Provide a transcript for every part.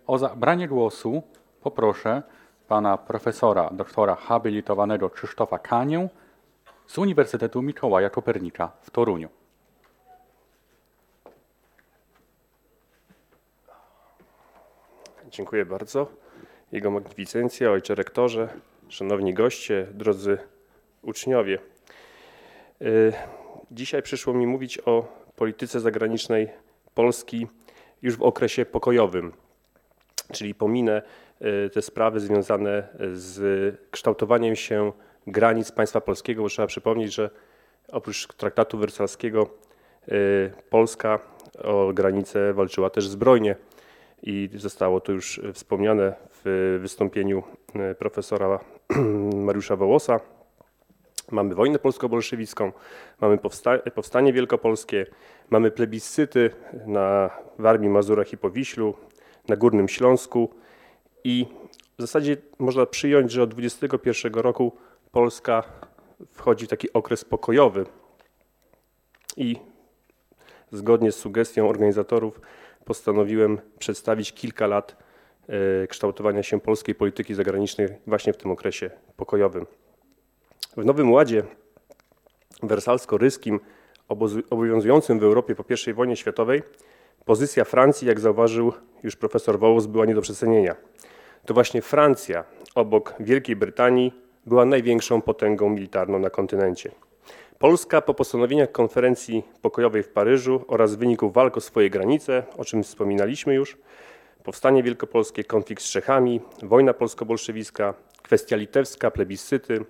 O zabranie głosu poproszę pana profesora, doktora habilitowanego Krzysztofa Kanię z Uniwersytetu Mikołaja Kopernika w Toruniu. Dziękuję bardzo. Jego Magnificencja, Ojcze Rektorze, szanowni goście, drodzy uczniowie. Dzisiaj przyszło mi mówić o polityce zagranicznej Polski już w okresie pokojowym, czyli pominę te sprawy związane z kształtowaniem się granic państwa polskiego, bo trzeba przypomnieć, że oprócz traktatu wersalskiego Polska o granicę walczyła też zbrojnie i zostało to już wspomniane w wystąpieniu profesora Mariusza Wołosa. Mamy wojnę polsko-bolszewicką, mamy powstanie wielkopolskie, mamy plebiscyty na Warmii, Mazurach i Powiślu, na Górnym Śląsku i w zasadzie można przyjąć, że od 21 roku Polska wchodzi w taki okres pokojowy i zgodnie z sugestią organizatorów postanowiłem przedstawić kilka lat kształtowania się polskiej polityki zagranicznej właśnie w tym okresie pokojowym. W Nowym Ładzie wersalsko-ryskim obowiązującym w Europie po I wojnie światowej pozycja Francji, jak zauważył już profesor Wołos, była nie do przecenienia. To właśnie Francja obok Wielkiej Brytanii była największą potęgą militarną na kontynencie. Polska po postanowieniach konferencji pokojowej w Paryżu oraz wyniku walk o swoje granice, o czym wspominaliśmy już, powstanie wielkopolskie, konflikt z Czechami, wojna polsko-bolszewicka, kwestia litewska, plebiscyty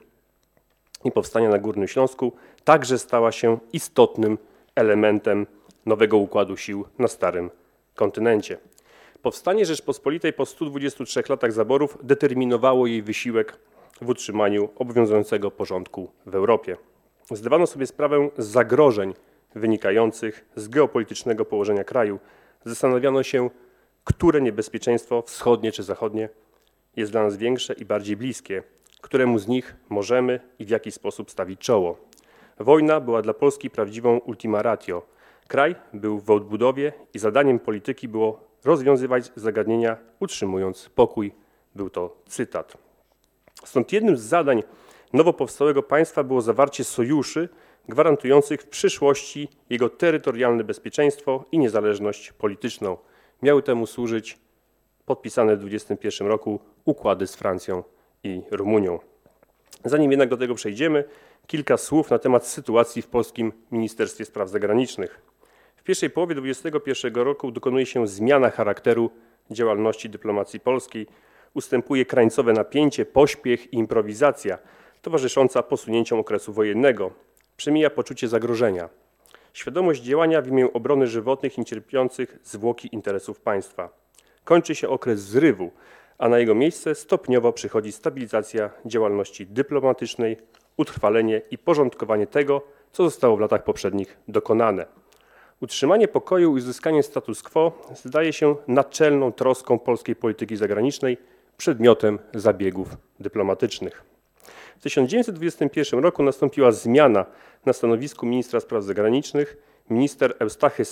i powstania na Górnym Śląsku, także stała się istotnym elementem nowego układu sił na starym kontynencie. Powstanie Rzeczpospolitej po 123 latach zaborów determinowało jej wysiłek w utrzymaniu obowiązującego porządku w Europie. Zdawano sobie sprawę z zagrożeń wynikających z geopolitycznego położenia kraju. Zastanawiano się, które niebezpieczeństwo wschodnie czy zachodnie jest dla nas większe i bardziej bliskie, któremu z nich możemy i w jaki sposób stawić czoło. Wojna była dla Polski prawdziwą ultima ratio. Kraj był w odbudowie i zadaniem polityki było rozwiązywać zagadnienia, utrzymując pokój. Był to cytat. Stąd jednym z zadań nowo powstałego państwa było zawarcie sojuszy gwarantujących w przyszłości jego terytorialne bezpieczeństwo i niezależność polityczną. Miały temu służyć podpisane w 2021 roku układy z Francją i Rumunią. Zanim jednak do tego przejdziemy, kilka słów na temat sytuacji w polskim Ministerstwie Spraw Zagranicznych. W pierwszej połowie 2021 roku dokonuje się zmiana charakteru działalności dyplomacji polskiej. Ustępuje krańcowe napięcie, pośpiech i improwizacja towarzysząca posunięciom okresu wojennego. Przemija poczucie zagrożenia. Świadomość działania w imię obrony żywotnych i niecierpiących zwłoki interesów państwa. Kończy się okres zrywu, a na jego miejsce stopniowo przychodzi stabilizacja działalności dyplomatycznej, utrwalenie i porządkowanie tego, co zostało w latach poprzednich dokonane. Utrzymanie pokoju i uzyskanie status quo zdaje się naczelną troską polskiej polityki zagranicznej, przedmiotem zabiegów dyplomatycznych. W 1921 roku nastąpiła zmiana na stanowisku ministra spraw zagranicznych. Minister Eustachy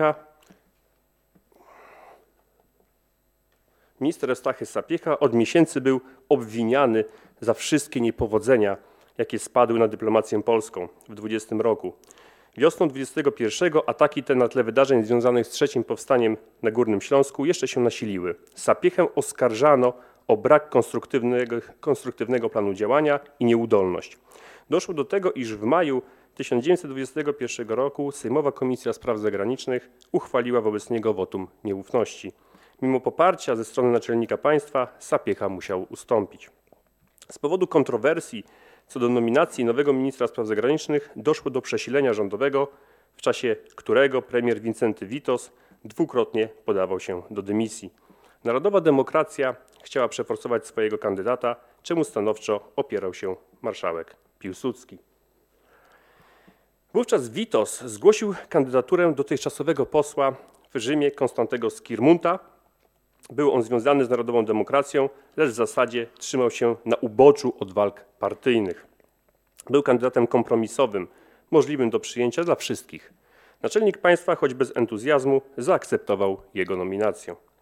Sapiecha od miesięcy był obwiniany za wszystkie niepowodzenia, jakie spadły na dyplomację polską w 20 roku. Wiosną 21 ataki te na tle wydarzeń związanych z III powstaniem na Górnym Śląsku jeszcze się nasiliły. Sapiechę oskarżano o brak konstruktywnego planu działania i nieudolność. Doszło do tego, iż w maju 1921 roku Sejmowa Komisja Spraw Zagranicznych uchwaliła wobec niego wotum nieufności. Mimo poparcia ze strony naczelnika państwa Sapiecha musiał ustąpić. Z powodu kontrowersji co do nominacji nowego ministra spraw zagranicznych doszło do przesilenia rządowego, w czasie którego premier Wincenty Witos dwukrotnie podawał się do dymisji. Narodowa Demokracja chciała przeforsować swojego kandydata, czemu stanowczo opierał się marszałek Piłsudski. Wówczas Witos zgłosił kandydaturę dotychczasowego posła w Rzymie Konstantego Skirmunta. Był on związany z Narodową Demokracją, lecz w zasadzie trzymał się na uboczu od walk partyjnych. Był kandydatem kompromisowym, możliwym do przyjęcia dla wszystkich. Naczelnik państwa, choć bez entuzjazmu, zaakceptował jego nominację.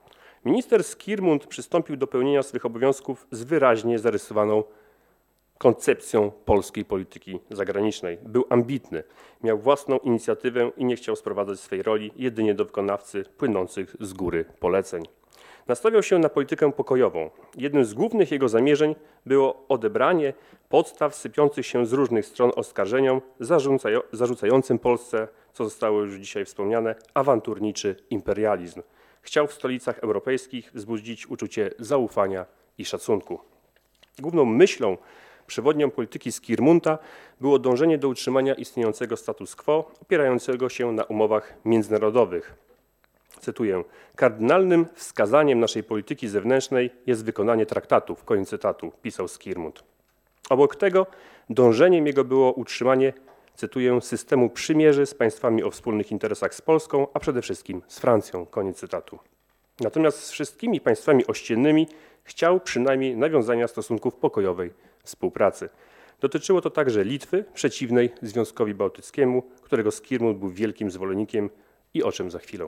Minister Skirmund przystąpił do pełnienia swych obowiązków z wyraźnie zarysowaną koncepcją polskiej polityki zagranicznej. Był ambitny, miał własną inicjatywę i nie chciał sprowadzać swej roli jedynie do wykonawcy płynących z góry poleceń. Nastawiał się na politykę pokojową. Jednym z głównych jego zamierzeń było odebranie podstaw sypiących się z różnych stron oskarżeniom zarzucającym Polsce, co zostało już dzisiaj wspomniane, awanturniczy imperializm. Chciał w stolicach europejskich wzbudzić uczucie zaufania i szacunku. Główną myślą przewodnią polityki Skirmunda było dążenie do utrzymania istniejącego status quo opierającego się na umowach międzynarodowych. Cytuję: kardynalnym wskazaniem naszej polityki zewnętrznej jest wykonanie traktatów, koniec cytatu, pisał Skirmund. Obok tego dążeniem jego było utrzymanie, cytuję, systemu przymierzy z państwami o wspólnych interesach z Polską, a przede wszystkim z Francją, koniec cytatu. Natomiast z wszystkimi państwami ościennymi chciał przynajmniej nawiązania stosunków pokojowej współpracy. Dotyczyło to także Litwy, przeciwnej Związkowi Bałtyckiemu, którego Skirmund był wielkim zwolennikiem i o czym za chwilę.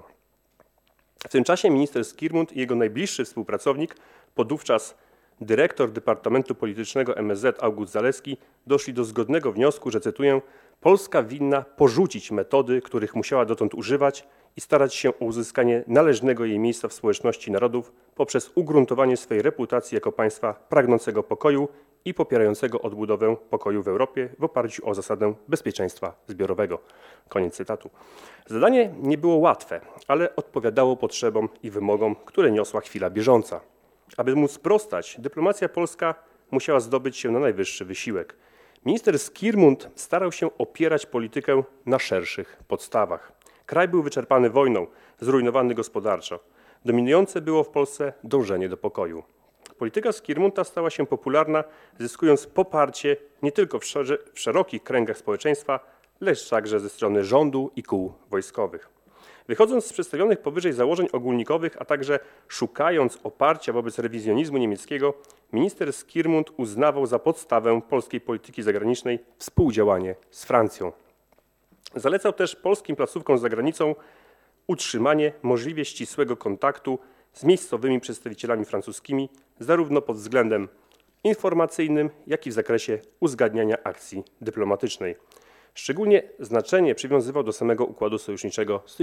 W tym czasie minister Skirmund i jego najbliższy współpracownik, podówczas dyrektor Departamentu Politycznego MSZ August Zaleski, doszli do zgodnego wniosku, że, cytuję, Polska winna porzucić metody, których musiała dotąd używać i starać się o uzyskanie należnego jej miejsca w społeczności narodów poprzez ugruntowanie swej reputacji jako państwa pragnącego pokoju i popierającego odbudowę pokoju w Europie w oparciu o zasadę bezpieczeństwa zbiorowego. Koniec cytatu. Zadanie nie było łatwe, ale odpowiadało potrzebom i wymogom, które niosła chwila bieżąca. Aby móc sprostać, dyplomacja polska musiała zdobyć się na najwyższy wysiłek. Minister Skirmund starał się opierać politykę na szerszych podstawach. Kraj był wyczerpany wojną, zrujnowany gospodarczo. Dominujące było w Polsce dążenie do pokoju. Polityka Skirmunda stała się popularna, zyskując poparcie nie tylko w szerokich kręgach społeczeństwa, lecz także ze strony rządu i kół wojskowych. Wychodząc z przedstawionych powyżej założeń ogólnikowych, a także szukając oparcia wobec rewizjonizmu niemieckiego, minister Skirmund uznawał za podstawę polskiej polityki zagranicznej współdziałanie z Francją. Zalecał też polskim placówkom za granicą utrzymanie możliwie ścisłego kontaktu z miejscowymi przedstawicielami francuskimi, zarówno pod względem informacyjnym, jak i w zakresie uzgadniania akcji dyplomatycznej. Szczególnie znaczenie przywiązywał do samego układu sojuszniczego z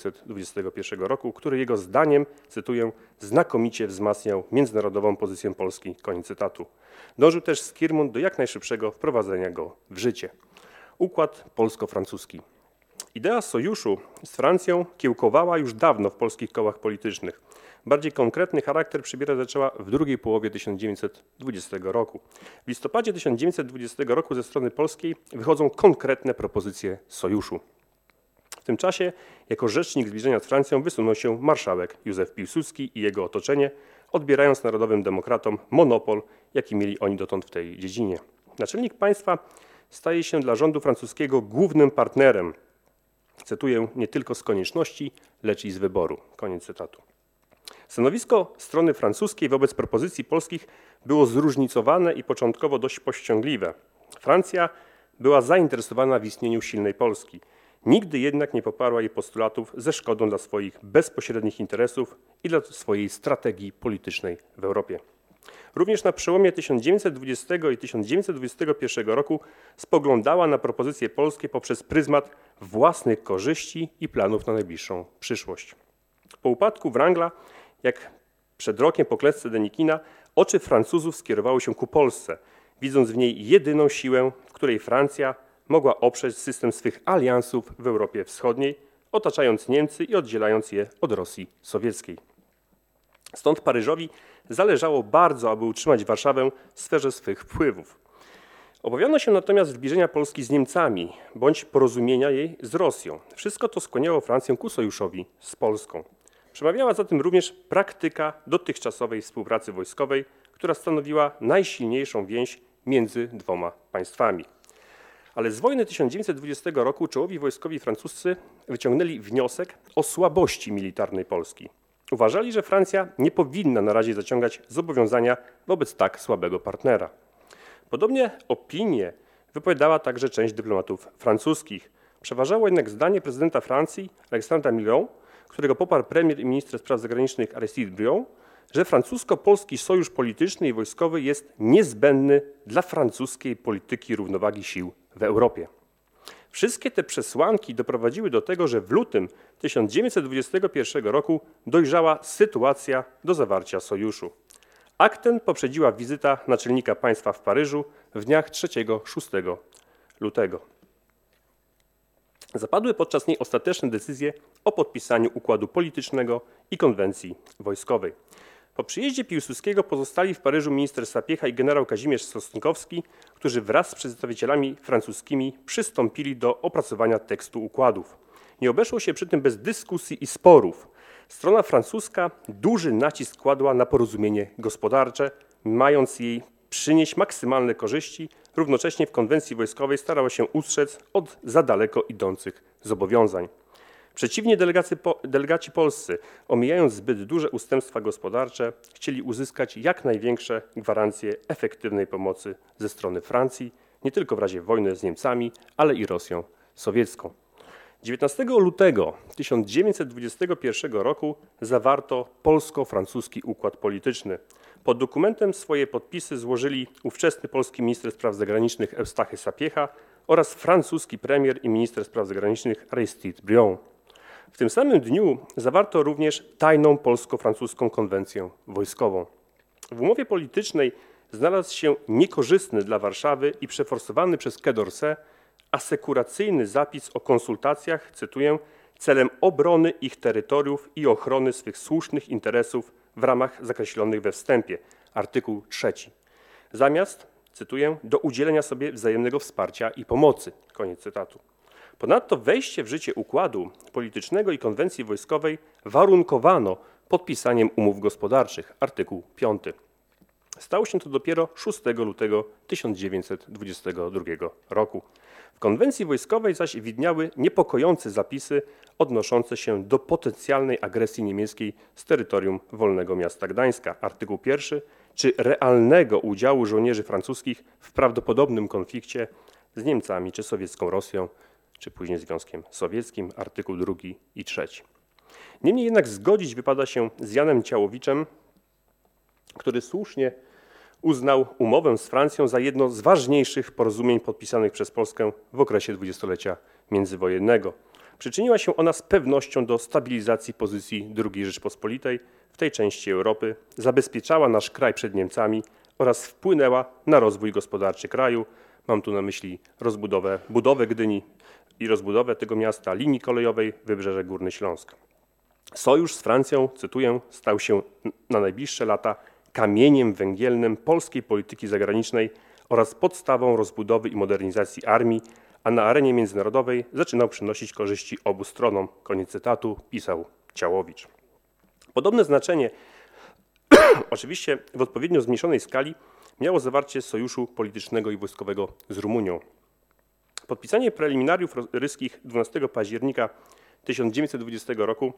1921 roku, który jego zdaniem, cytuję, znakomicie wzmacniał międzynarodową pozycję Polski, koniec cytatu. Dążył też Skirmund do jak najszybszego wprowadzenia go w życie. Układ polsko-francuski. Idea sojuszu z Francją kiełkowała już dawno w polskich kołach politycznych. Bardziej konkretny charakter przybierać zaczęła w drugiej połowie 1920 roku. W listopadzie 1920 roku ze strony polskiej wychodzą konkretne propozycje sojuszu. W tym czasie jako rzecznik zbliżenia z Francją wysunął się marszałek Józef Piłsudski i jego otoczenie, odbierając narodowym demokratom monopol, jaki mieli oni dotąd w tej dziedzinie. Naczelnik państwa staje się dla rządu francuskiego głównym partnerem, cytuję, nie tylko z konieczności, lecz i z wyboru. Koniec cytatu. Stanowisko strony francuskiej wobec propozycji polskich było zróżnicowane i początkowo dość powściągliwe. Francja była zainteresowana w istnieniu silnej Polski. Nigdy jednak nie poparła jej postulatów ze szkodą dla swoich bezpośrednich interesów i dla swojej strategii politycznej w Europie. Również na przełomie 1920 i 1921 roku spoglądała na propozycje polskie poprzez pryzmat własnych korzyści i planów na najbliższą przyszłość. Po upadku Wrangla, jak przed rokiem po klęsce Denikina, oczy Francuzów skierowały się ku Polsce, widząc w niej jedyną siłę, w której Francja mogła oprzeć system swych aliansów w Europie Wschodniej, otaczając Niemcy i oddzielając je od Rosji sowieckiej. Stąd Paryżowi zależało bardzo, aby utrzymać Warszawę w sferze swych wpływów. Obawiano się natomiast zbliżenia Polski z Niemcami bądź porozumienia jej z Rosją. Wszystko to skłaniało Francję ku sojuszowi z Polską. Przemawiała zatem również praktyka dotychczasowej współpracy wojskowej, która stanowiła najsilniejszą więź między dwoma państwami. Ale z wojny 1920 roku czołowi wojskowi francuscy wyciągnęli wniosek o słabości militarnej Polski. Uważali, że Francja nie powinna na razie zaciągać zobowiązania wobec tak słabego partnera. Podobnie opinię wypowiadała także część dyplomatów francuskich. Przeważało jednak zdanie prezydenta Francji, Alexandra Milhaud, którego poparł premier i minister spraw zagranicznych Aristide Briand, że francusko-polski sojusz polityczny i wojskowy jest niezbędny dla francuskiej polityki równowagi sił w Europie. Wszystkie te przesłanki doprowadziły do tego, że w lutym 1921 roku dojrzała sytuacja do zawarcia sojuszu. Akt ten poprzedziła wizyta naczelnika państwa w Paryżu w dniach 3-6 lutego. Zapadły podczas niej ostateczne decyzje o podpisaniu układu politycznego i konwencji wojskowej. Po przyjeździe Piłsudskiego pozostali w Paryżu minister Sapiecha i generał Kazimierz Sosnkowski, którzy wraz z przedstawicielami francuskimi przystąpili do opracowania tekstu układów. Nie obeszło się przy tym bez dyskusji i sporów. Strona francuska duży nacisk kładła na porozumienie gospodarcze, mając jej przynieść maksymalne korzyści, równocześnie w konwencji wojskowej starała się ustrzec od za daleko idących zobowiązań. Przeciwnie, delegaci polscy, omijając zbyt duże ustępstwa gospodarcze, chcieli uzyskać jak największe gwarancje efektywnej pomocy ze strony Francji, nie tylko w razie wojny z Niemcami, ale i Rosją sowiecką. 19 lutego 1921 roku zawarto polsko-francuski układ polityczny. Pod dokumentem swoje podpisy złożyli ówczesny polski minister spraw zagranicznych Eustachy Sapiecha oraz francuski premier i minister spraw zagranicznych Aristide Briand. W tym samym dniu zawarto również tajną polsko-francuską konwencję wojskową. W umowie politycznej znalazł się niekorzystny dla Warszawy i przeforsowany przez Quai d'Orsay asekuracyjny zapis o konsultacjach, cytuję, celem obrony ich terytoriów i ochrony swych słusznych interesów w ramach zakreślonych we wstępie, artykuł 3. Zamiast, cytuję, do udzielenia sobie wzajemnego wsparcia i pomocy, koniec cytatu. Ponadto wejście w życie układu politycznego i konwencji wojskowej warunkowano podpisaniem umów gospodarczych, artykuł 5. Stało się to dopiero 6 lutego 1922 roku. W konwencji wojskowej zaś widniały niepokojące zapisy odnoszące się do potencjalnej agresji niemieckiej z terytorium Wolnego Miasta Gdańska, artykuł 1, czy realnego udziału żołnierzy francuskich w prawdopodobnym konflikcie z Niemcami czy sowiecką Rosją, czy później Związkiem Sowieckim, artykuł 2 i 3. Niemniej jednak zgodzić wypada się z Janem Ciałowiczem, który słusznie uznał umowę z Francją za jedno z ważniejszych porozumień podpisanych przez Polskę w okresie dwudziestolecia międzywojennego. Przyczyniła się ona z pewnością do stabilizacji pozycji II Rzeczpospolitej w tej części Europy, zabezpieczała nasz kraj przed Niemcami oraz wpłynęła na rozwój gospodarczy kraju. Mam tu na myśli budowę Gdyni i rozbudowę tego miasta, linii kolejowej Wybrzeże Górny Śląsk. Sojusz z Francją, cytuję, stał się na najbliższe lata kamieniem węgielnym polskiej polityki zagranicznej oraz podstawą rozbudowy i modernizacji armii, a na arenie międzynarodowej zaczynał przynosić korzyści obu stronom. Koniec cytatu, pisał Ciałowicz. Podobne znaczenie, oczywiście w odpowiednio zmniejszonej skali, miało zawarcie sojuszu politycznego i wojskowego z Rumunią. Podpisanie preliminariów ryskich 12 października 1920 roku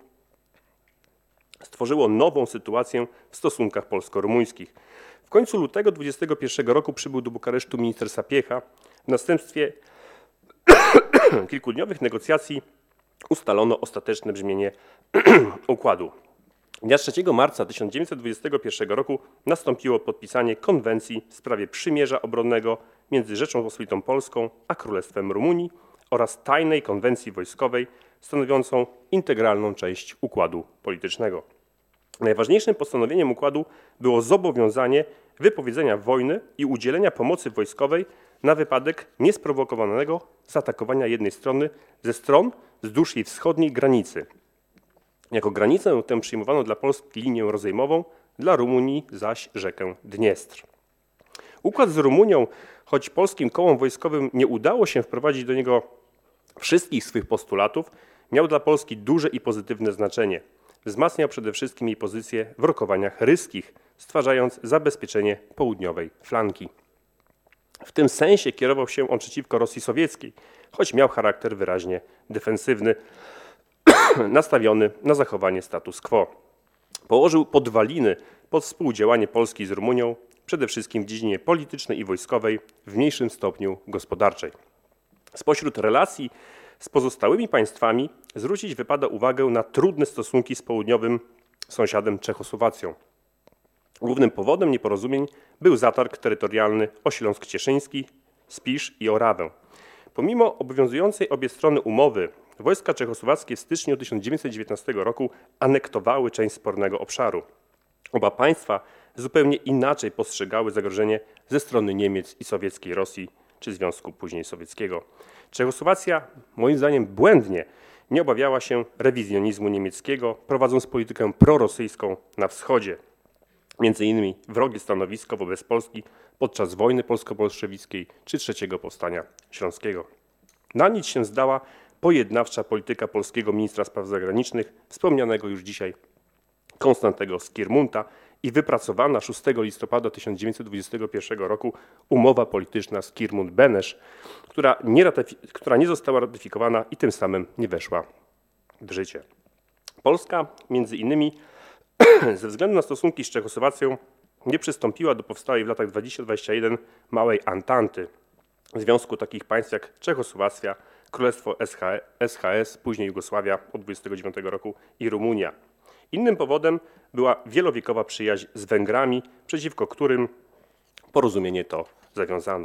stworzyło nową sytuację w stosunkach polsko-rumuńskich. W końcu lutego 1921 roku przybył do Bukaresztu minister Sapiecha. W następstwie kilkudniowych negocjacji ustalono ostateczne brzmienie układu. Dnia 3 marca 1921 roku nastąpiło podpisanie konwencji w sprawie przymierza obronnego między Rzecząpospolitą Polską a Królestwem Rumunii oraz tajnej konwencji wojskowej stanowiącą integralną część układu politycznego. Najważniejszym postanowieniem układu było zobowiązanie wypowiedzenia wojny i udzielenia pomocy wojskowej na wypadek niesprowokowanego zaatakowania jednej strony ze stron wzdłuż jej wschodniej granicy. Jako granicę tę przyjmowano dla Polski linię rozejmową, dla Rumunii zaś rzekę Dniestr. Układ z Rumunią, choć polskim kołom wojskowym nie udało się wprowadzić do niego wszystkich swych postulatów, miał dla Polski duże i pozytywne znaczenie. Wzmacniał przede wszystkim jej pozycję w rokowaniach ryskich, stwarzając zabezpieczenie południowej flanki. W tym sensie kierował się on przeciwko Rosji sowieckiej, choć miał charakter wyraźnie defensywny, nastawiony na zachowanie status quo. Położył podwaliny pod współdziałanie Polski z Rumunią, przede wszystkim w dziedzinie politycznej i wojskowej, w mniejszym stopniu gospodarczej. Spośród relacji Z pozostałymi państwami zwrócić wypada uwagę na trudne stosunki z południowym sąsiadem Czechosłowacją. Głównym powodem nieporozumień był zatarg terytorialny o Śląsk Cieszyński, Spisz i Orawę. Pomimo obowiązującej obie strony umowy, wojska czechosłowackie w styczniu 1919 roku anektowały część spornego obszaru. Oba państwa zupełnie inaczej postrzegały zagrożenie ze strony Niemiec i sowieckiej Rosji, czy Związku później Sowieckiego. Czechosłowacja, moim zdaniem błędnie, nie obawiała się rewizjonizmu niemieckiego, prowadząc politykę prorosyjską na wschodzie. Między innymi wrogie stanowisko wobec Polski podczas wojny polsko-bolszewickiej czy III Powstania Śląskiego. Na nic się zdała pojednawcza polityka polskiego ministra spraw zagranicznych, wspomnianego już dzisiaj Konstantego Skiermunta i wypracowana 6 listopada 1921 roku umowa polityczna Skiermont-Benesz, która nie została ratyfikowana i tym samym nie weszła w życie. Polska między innymi ze względu na stosunki z Czechosłowacją nie przystąpiła do powstałej w latach 20-21 małej Antanty, związku takich państw jak Czechosłowacja, Królestwo SHS, później Jugosławia od 29 roku i Rumunia. Innym powodem była wielowiekowa przyjaźń z Węgrami, przeciwko którym porozumienie to zawiązano.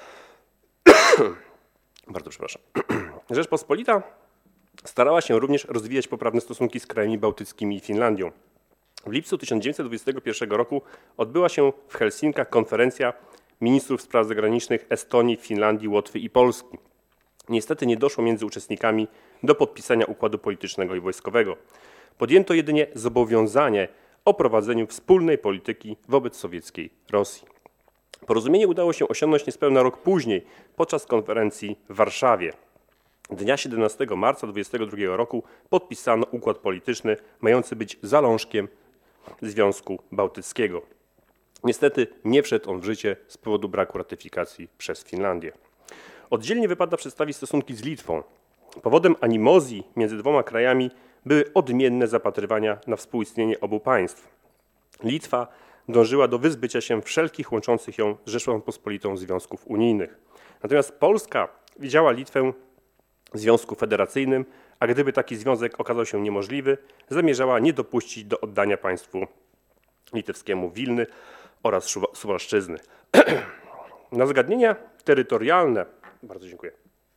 Bardzo przepraszam. Rzeczpospolita starała się również rozwijać poprawne stosunki z krajami bałtyckimi i Finlandią. W lipcu 1921 roku odbyła się w Helsinkach konferencja ministrów spraw zagranicznych Estonii, Finlandii, Łotwy i Polski. Niestety nie doszło między uczestnikami do podpisania układu politycznego i wojskowego. Podjęto jedynie zobowiązanie o prowadzeniu wspólnej polityki wobec sowieckiej Rosji. Porozumienie udało się osiągnąć niespełna rok później, podczas konferencji w Warszawie. Dnia 17 marca 1922 roku podpisano układ polityczny mający być zalążkiem Związku Bałtyckiego. Niestety nie wszedł on w życie z powodu braku ratyfikacji przez Finlandię. Oddzielnie wypada przedstawić stosunki z Litwą. Powodem animozji między dwoma krajami były odmienne zapatrywania na współistnienie obu państw. Litwa dążyła do wyzbycia się wszelkich łączących ją z Rzecząpospolitą związków unijnych. Natomiast Polska widziała Litwę w związku federacyjnym, a gdyby taki związek okazał się niemożliwy, zamierzała nie dopuścić do oddania państwu litewskiemu Wilny oraz Suwalszczyzny. Na zagadnienia terytorialne, bardzo dziękuję.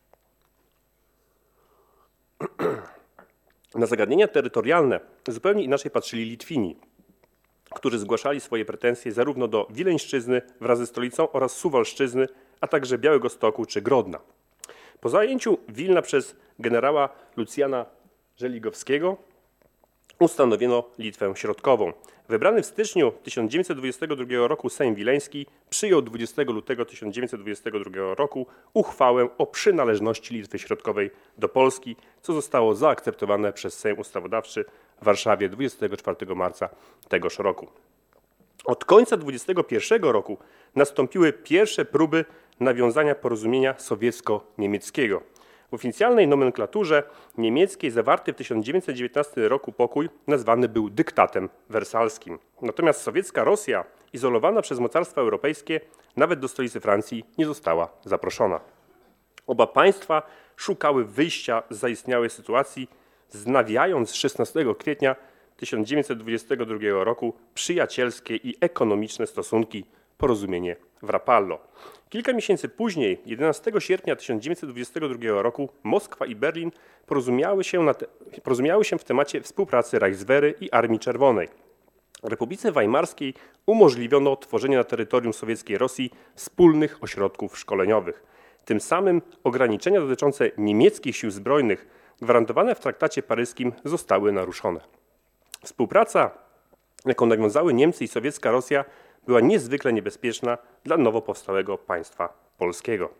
Na zagadnienia terytorialne zupełnie inaczej patrzyli Litwini, którzy zgłaszali swoje pretensje zarówno do Wileńszczyzny wraz ze stolicą oraz Suwalszczyzny, a także Białegostoku czy Grodna. Po zajęciu Wilna przez generała Lucjana Żeligowskiego ustanowiono Litwę Środkową. Wybrany w styczniu 1922 roku Sejm Wileński przyjął 20 lutego 1922 roku uchwałę o przynależności Litwy Środkowej do Polski, co zostało zaakceptowane przez Sejm Ustawodawczy w Warszawie 24 marca tegoż roku. Od końca 1921 roku nastąpiły pierwsze próby nawiązania porozumienia sowiecko-niemieckiego. W oficjalnej nomenklaturze niemieckiej zawarty w 1919 roku pokój nazwany był dyktatem wersalskim. Natomiast sowiecka Rosja, izolowana przez mocarstwa europejskie, nawet do stolicy Francji nie została zaproszona. Oba państwa szukały wyjścia z zaistniałej sytuacji, znawiając 16 kwietnia 1922 roku przyjacielskie i ekonomiczne stosunki, porozumienie w Rapallo. Kilka miesięcy później, 11 sierpnia 1922 roku, Moskwa i Berlin porozumiały się w temacie współpracy Reichswehry i Armii Czerwonej. Republice Weimarskiej umożliwiono tworzenie na terytorium sowieckiej Rosji wspólnych ośrodków szkoleniowych. Tym samym ograniczenia dotyczące niemieckich sił zbrojnych gwarantowane w traktacie paryskim zostały naruszone. Współpraca, jaką nawiązały Niemcy i sowiecka Rosja, była niezwykle niebezpieczna dla nowo powstałego państwa polskiego.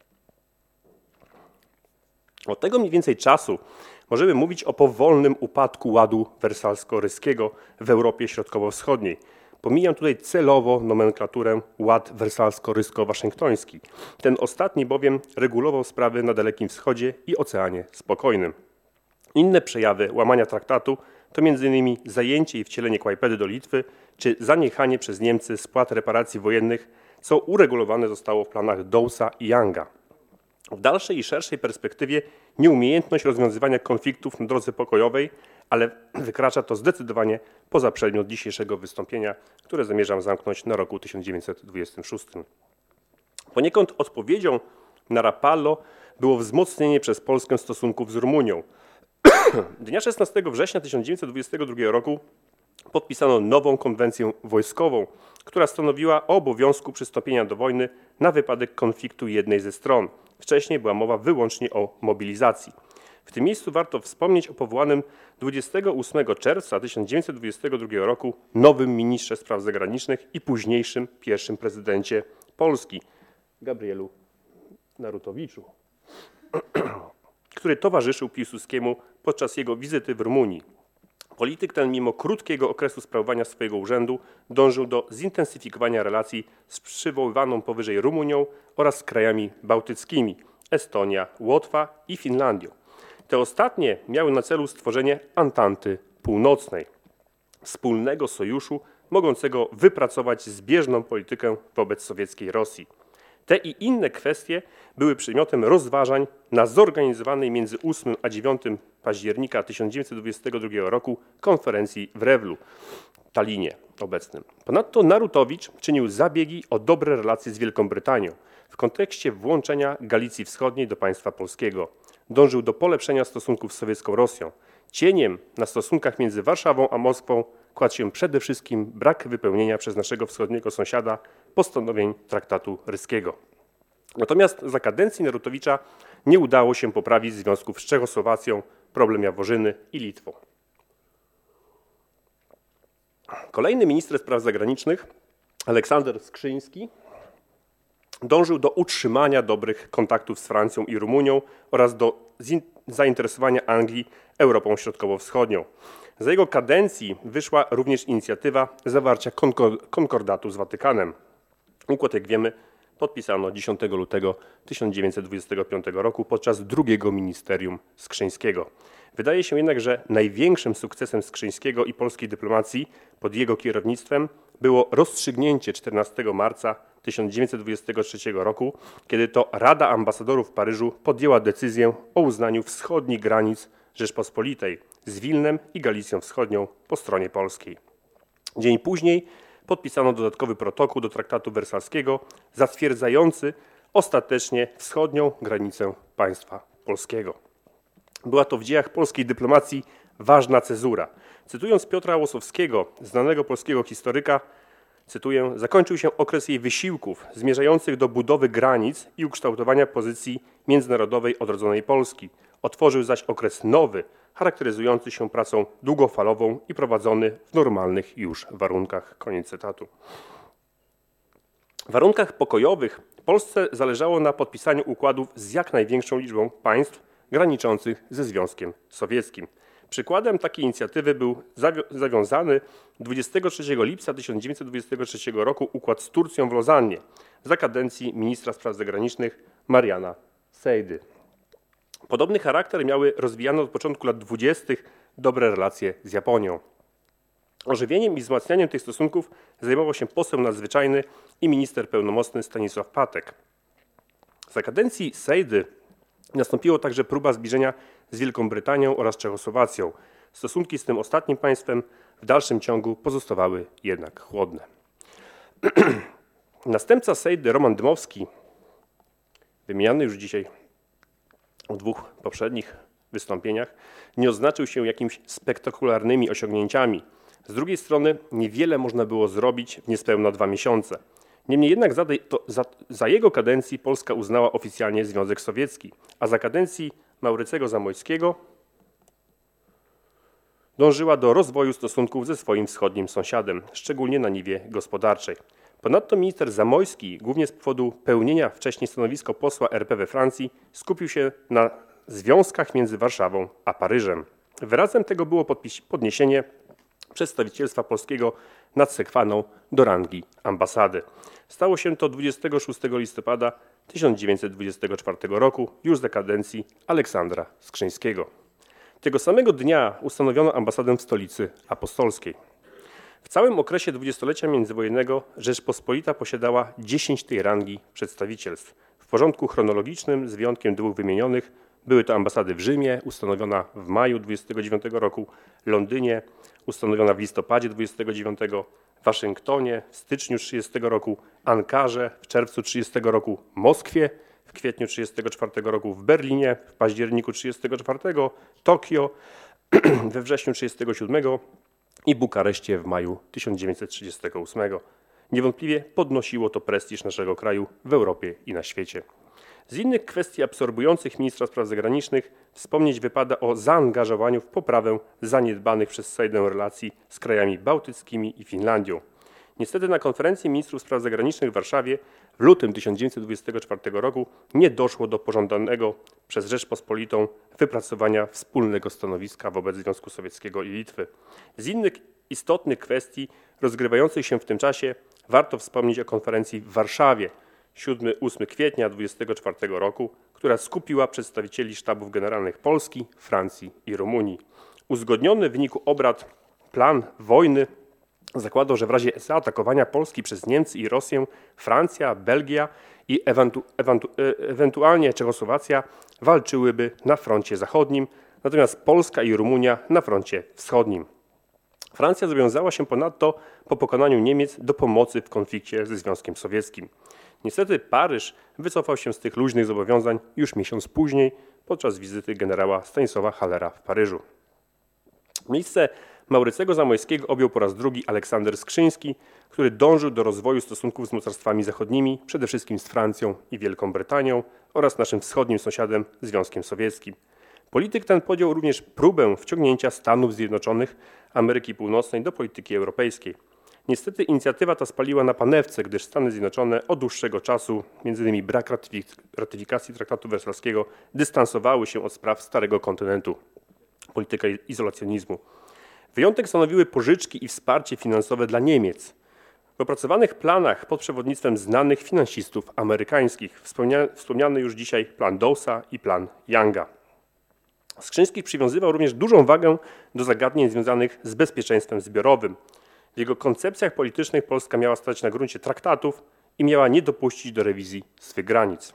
Od tego mniej więcej czasu możemy mówić o powolnym upadku ładu wersalsko-ryskiego w Europie Środkowo-Wschodniej. Pomijam tutaj celowo nomenklaturę ład wersalsko-rysko-waszyngtoński. Ten ostatni bowiem regulował sprawy na Dalekim Wschodzie i Oceanie Spokojnym. Inne przejawy łamania traktatu to m.in. zajęcie i wcielenie Kłajpedy do Litwy, czy zaniechanie przez Niemcy spłat reparacji wojennych, co uregulowane zostało w planach Dousa i Younga. W dalszej i szerszej perspektywie nieumiejętność rozwiązywania konfliktów na drodze pokojowej, ale wykracza to zdecydowanie poza przedmiot dzisiejszego wystąpienia, które zamierzam zamknąć na roku 1926. Poniekąd odpowiedzią na Rapallo było wzmocnienie przez Polskę stosunków z Rumunią. Dnia 16 września 1922 roku podpisano nową konwencję wojskową, która stanowiła o obowiązku przystąpienia do wojny na wypadek konfliktu jednej ze stron. Wcześniej była mowa wyłącznie o mobilizacji. W tym miejscu warto wspomnieć o powołanym 28 czerwca 1922 roku nowym ministrze spraw zagranicznych i późniejszym pierwszym prezydencie Polski, Gabrielu Narutowiczu, który towarzyszył Piłsudskiemu podczas jego wizyty w Rumunii. Polityk ten mimo krótkiego okresu sprawowania swojego urzędu dążył do zintensyfikowania relacji z przywoływaną powyżej Rumunią oraz krajami bałtyckimi – Estonia, Łotwa i Finlandią. Te ostatnie miały na celu stworzenie Antanty Północnej, wspólnego sojuszu mogącego wypracować zbieżną politykę wobec sowieckiej Rosji. Te i inne kwestie były przedmiotem rozważań na zorganizowanej między 8 a 9 października 1922 roku konferencji w Rewlu, Tallinie obecnym. Ponadto Narutowicz czynił zabiegi o dobre relacje z Wielką Brytanią w kontekście włączenia Galicji Wschodniej do państwa polskiego. Dążył do polepszenia stosunków z sowiecką Rosją. Cieniem na stosunkach między Warszawą a Moskwą kładł się przede wszystkim brak wypełnienia przez naszego wschodniego sąsiada postanowień traktatu ryskiego. Natomiast za kadencji Narutowicza nie udało się poprawić związków z Czechosłowacją, problem Jaworzyny i Litwą. Kolejny minister spraw zagranicznych, Aleksander Skrzyński, dążył do utrzymania dobrych kontaktów z Francją i Rumunią oraz do zainteresowania Anglii Europą Środkowo-Wschodnią. Za jego kadencji wyszła również inicjatywa zawarcia konkordatu z Watykanem. Układ, jak wiemy, podpisano 10 lutego 1925 roku podczas drugiego ministerium Skrzyńskiego. Wydaje się jednak, że największym sukcesem Skrzyńskiego i polskiej dyplomacji pod jego kierownictwem było rozstrzygnięcie 14 marca 1923 roku, kiedy to Rada Ambasadorów w Paryżu podjęła decyzję o uznaniu wschodnich granic Rzeczpospolitej z Wilnem i Galicją Wschodnią po stronie polskiej. Dzień później podpisano dodatkowy protokół do traktatu wersalskiego zatwierdzający ostatecznie wschodnią granicę państwa polskiego. Była to w dziejach polskiej dyplomacji ważna cezura. Cytując Piotra Łosowskiego, znanego polskiego historyka, cytuję, zakończył się okres jej wysiłków zmierzających do budowy granic i ukształtowania pozycji międzynarodowej odrodzonej Polski. Otworzył zaś okres nowy, charakteryzujący się pracą długofalową i prowadzony w normalnych już warunkach. Koniec cytatu. W warunkach pokojowych Polsce zależało na podpisaniu układów z jak największą liczbą państw graniczących ze Związkiem Sowieckim. Przykładem takiej inicjatywy był zawiązany 23 lipca 1923 roku układ z Turcją w Lozannie za kadencji ministra spraw zagranicznych Mariana Sejdy. Podobny charakter miały rozwijane od początku lat 20. dobre relacje z Japonią. Ożywieniem i wzmacnianiem tych stosunków zajmował się poseł nadzwyczajny i minister pełnomocny Stanisław Patek. Za kadencji Sejdy nastąpiła także próba zbliżenia z Wielką Brytanią oraz Czechosłowacją. Stosunki z tym ostatnim państwem w dalszym ciągu pozostawały jednak chłodne. Następca Sejdy, Roman Dmowski, wymieniany już dzisiaj w dwóch poprzednich wystąpieniach, nie odznaczył się jakimiś spektakularnymi osiągnięciami. Z drugiej strony niewiele można było zrobić w niespełna 2 miesiące. Niemniej jednak za jego kadencji Polska uznała oficjalnie Związek Sowiecki, a za kadencji Maurycego Zamojskiego dążyła do rozwoju stosunków ze swoim wschodnim sąsiadem, szczególnie na niwie gospodarczej. Ponadto minister Zamojski, głównie z powodu pełnienia wcześniej stanowiska posła RP we Francji, skupił się na związkach między Warszawą a Paryżem. Wyrazem tego było podniesienie przedstawicielstwa polskiego nad Sekwaną do rangi ambasady. Stało się to 26 listopada 1924 roku, już za kadencji Aleksandra Skrzyńskiego. Tego samego dnia ustanowiono ambasadę w stolicy apostolskiej. W całym okresie dwudziestolecia międzywojennego Rzeczpospolita posiadała 10 tej rangi przedstawicielstw. W W porządku chronologicznym, z wyjątkiem dwóch wymienionych, były to ambasady w Rzymie, ustanowiona w maju 29 roku, Londynie, ustanowiona w listopadzie 29, Waszyngtonie w styczniu 30 roku, Ankarze w czerwcu 30 roku, Moskwie w kwietniu 34 roku, w Berlinie w październiku 34, Tokio we wrześniu 37 i Bukareszcie w maju 1938. Niewątpliwie podnosiło to prestiż naszego kraju w Europie i na świecie. Z innych kwestii absorbujących ministra spraw zagranicznych wspomnieć wypada o zaangażowaniu w poprawę zaniedbanych przez Sejdę relacji z krajami bałtyckimi i Finlandią. Niestety na konferencji ministrów spraw zagranicznych w Warszawie w lutym 1924 roku nie doszło do pożądanego przez Rzeczpospolitą wypracowania wspólnego stanowiska wobec Związku Sowieckiego i Litwy. Z innych istotnych kwestii rozgrywających się w tym czasie warto wspomnieć o konferencji w Warszawie 7-8 kwietnia 1924 roku, która skupiła przedstawicieli sztabów generalnych Polski, Francji i Rumunii. Uzgodniony w wyniku obrad plan wojny zakładał, że w razie zaatakowania Polski przez Niemcy i Rosję Francja, Belgia i ewentualnie Czechosłowacja walczyłyby na froncie zachodnim, natomiast Polska i Rumunia na froncie wschodnim. Francja zobowiązała się ponadto po pokonaniu Niemiec do pomocy w konflikcie ze Związkiem Sowieckim. Niestety Paryż wycofał się z tych luźnych zobowiązań już miesiąc później podczas wizyty generała Stanisława Hallera w Paryżu. Miejsce Maurycego Zamojskiego objął po raz drugi Aleksander Skrzyński, który dążył do rozwoju stosunków z mocarstwami zachodnimi, przede wszystkim z Francją i Wielką Brytanią oraz naszym wschodnim sąsiadem Związkiem Sowieckim. Polityk ten podjął również próbę wciągnięcia Stanów Zjednoczonych Ameryki Północnej do polityki europejskiej. Niestety inicjatywa ta spaliła na panewce, gdyż Stany Zjednoczone od dłuższego czasu, m.in. brak ratyfikacji traktatu wersalskiego, dystansowały się od spraw Starego Kontynentu, polityka izolacjonizmu. Wyjątek stanowiły pożyczki i wsparcie finansowe dla Niemiec. W opracowanych planach pod przewodnictwem znanych finansistów amerykańskich, wspomniany już dzisiaj plan Dawsa i plan Younga. Skrzyński przywiązywał również dużą wagę do zagadnień związanych z bezpieczeństwem zbiorowym. W jego koncepcjach politycznych Polska miała stać na gruncie traktatów i miała nie dopuścić do rewizji swych granic.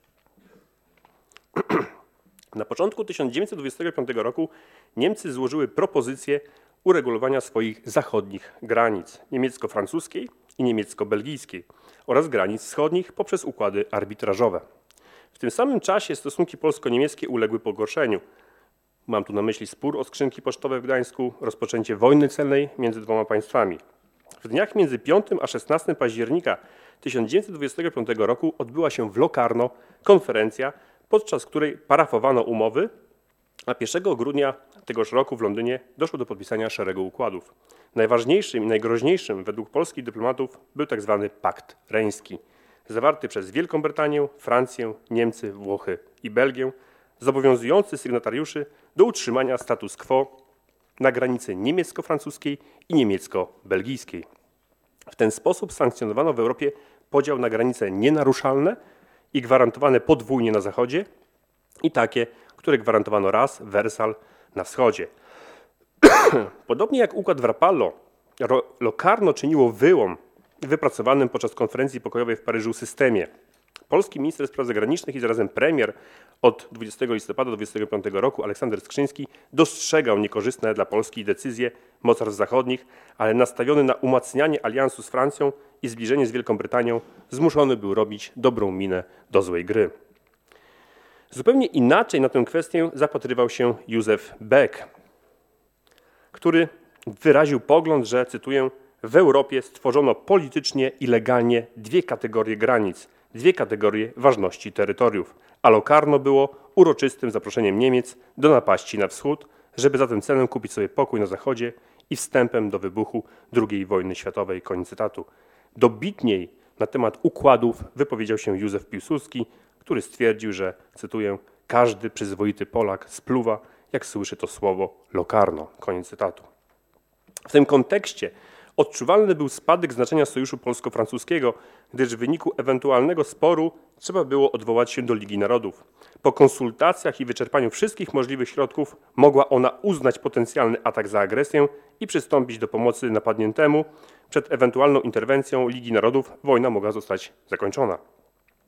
Na początku 1925 roku Niemcy złożyły propozycję uregulowania swoich zachodnich granic niemiecko-francuskiej i niemiecko-belgijskiej oraz granic wschodnich poprzez układy arbitrażowe. W tym samym czasie stosunki polsko-niemieckie uległy pogorszeniu. Mam tu na myśli spór o skrzynki pocztowe w Gdańsku, rozpoczęcie wojny celnej między dwoma państwami. W dniach między 5 a 16 października 1925 roku odbyła się w Locarno konferencja, podczas której parafowano umowy, a 1 grudnia tegoż roku w Londynie doszło do podpisania szeregu układów. Najważniejszym i najgroźniejszym według polskich dyplomatów był tzw. Pakt Reński, zawarty przez Wielką Brytanię, Francję, Niemcy, Włochy i Belgię, zobowiązujący sygnatariuszy do utrzymania status quo na granicy niemiecko-francuskiej i niemiecko-belgijskiej. W ten sposób sankcjonowano w Europie podział na granice nienaruszalne i gwarantowane podwójnie na zachodzie i takie, które gwarantowano raz Wersal na wschodzie. Podobnie jak układ w Rapallo, Locarno czyniło wyłom w wypracowanym podczas konferencji pokojowej w Paryżu systemie. Polski minister spraw zagranicznych i zarazem premier od 20 listopada do 25 roku Aleksander Skrzyński dostrzegał niekorzystne dla Polski decyzje mocarstw zachodnich, ale nastawiony na umacnianie aliansu z Francją i zbliżenie z Wielką Brytanią zmuszony był robić dobrą minę do złej gry. Zupełnie inaczej na tę kwestię zapatrywał się Józef Beck, który wyraził pogląd, że, cytuję, w Europie stworzono politycznie i legalnie dwie kategorie granic, dwie kategorie ważności terytoriów, a Locarno było uroczystym zaproszeniem Niemiec do napaści na wschód, żeby za tę cenę kupić sobie pokój na zachodzie i wstępem do wybuchu II wojny światowej. Koniec cytatu. Dobitniej na temat układów wypowiedział się Józef Piłsudski, który stwierdził, że, cytuję, każdy przyzwoity Polak spluwa, jak słyszy to słowo Locarno. Koniec cytatu. W tym kontekście odczuwalny był spadek znaczenia sojuszu polsko-francuskiego, gdyż w wyniku ewentualnego sporu trzeba było odwołać się do Ligi Narodów. Po konsultacjach i wyczerpaniu wszystkich możliwych środków mogła ona uznać potencjalny atak za agresję i przystąpić do pomocy napadniętemu. Przed ewentualną interwencją Ligi Narodów wojna mogła zostać zakończona.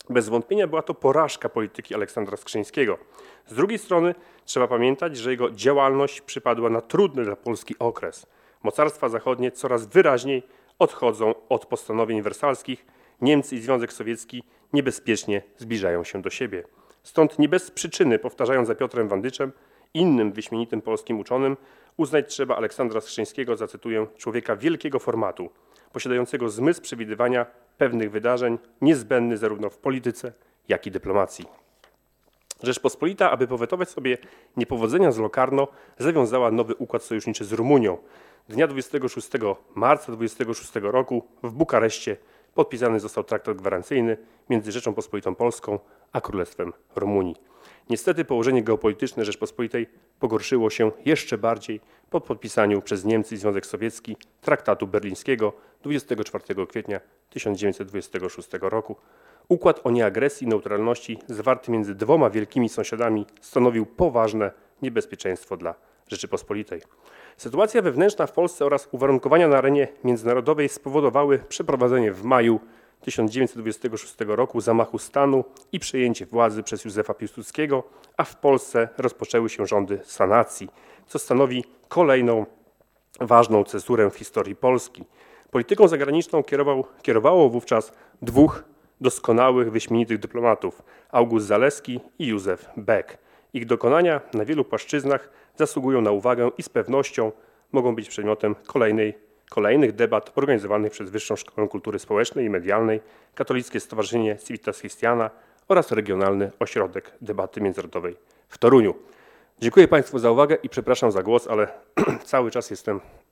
Bez wątpienia była to porażka polityki Aleksandra Skrzyńskiego. Z drugiej strony trzeba pamiętać, że jego działalność przypadła na trudny dla Polski okres. Mocarstwa zachodnie coraz wyraźniej odchodzą od postanowień wersalskich. Niemcy i Związek Sowiecki niebezpiecznie zbliżają się do siebie. Stąd nie bez przyczyny, powtarzając za Piotrem Wandyczem, innym wyśmienitym polskim uczonym, uznać trzeba Aleksandra Skrzyńskiego, zacytuję, człowieka wielkiego formatu, posiadającego zmysł przewidywania pewnych wydarzeń, niezbędny zarówno w polityce, jak i dyplomacji. Rzeczpospolita, aby powetować sobie niepowodzenia z Locarno, zawiązała nowy układ sojuszniczy z Rumunią. Dnia 26 marca 26 roku w Bukareszcie podpisany został traktat gwarancyjny między Rzecząpospolitą Polską a Królestwem Rumunii. Niestety położenie geopolityczne Rzeczpospolitej pogorszyło się jeszcze bardziej po podpisaniu przez Niemcy i Związek Sowiecki traktatu berlińskiego 24 kwietnia 1926 roku. Układ o nieagresji i neutralności zawarty między dwoma wielkimi sąsiadami stanowił poważne niebezpieczeństwo dla Rzeczypospolitej. Sytuacja wewnętrzna w Polsce oraz uwarunkowania na arenie międzynarodowej spowodowały przeprowadzenie w maju 1926 roku zamachu stanu i przejęcie władzy przez Józefa Piłsudskiego, a w Polsce rozpoczęły się rządy sanacji, co stanowi kolejną ważną cezurę w historii Polski. Polityką zagraniczną kierowało wówczas dwóch doskonałych, wyśmienitych dyplomatów – August Zaleski i Józef Beck. Ich dokonania na wielu płaszczyznach zasługują na uwagę i z pewnością mogą być przedmiotem kolejnych debat organizowanych przez Wyższą Szkołę Kultury Społecznej i Medialnej, Katolickie Stowarzyszenie Civitas Christiana oraz Regionalny Ośrodek Debaty Międzynarodowej w Toruniu. Dziękuję Państwu za uwagę i przepraszam za głos, ale cały czas jestem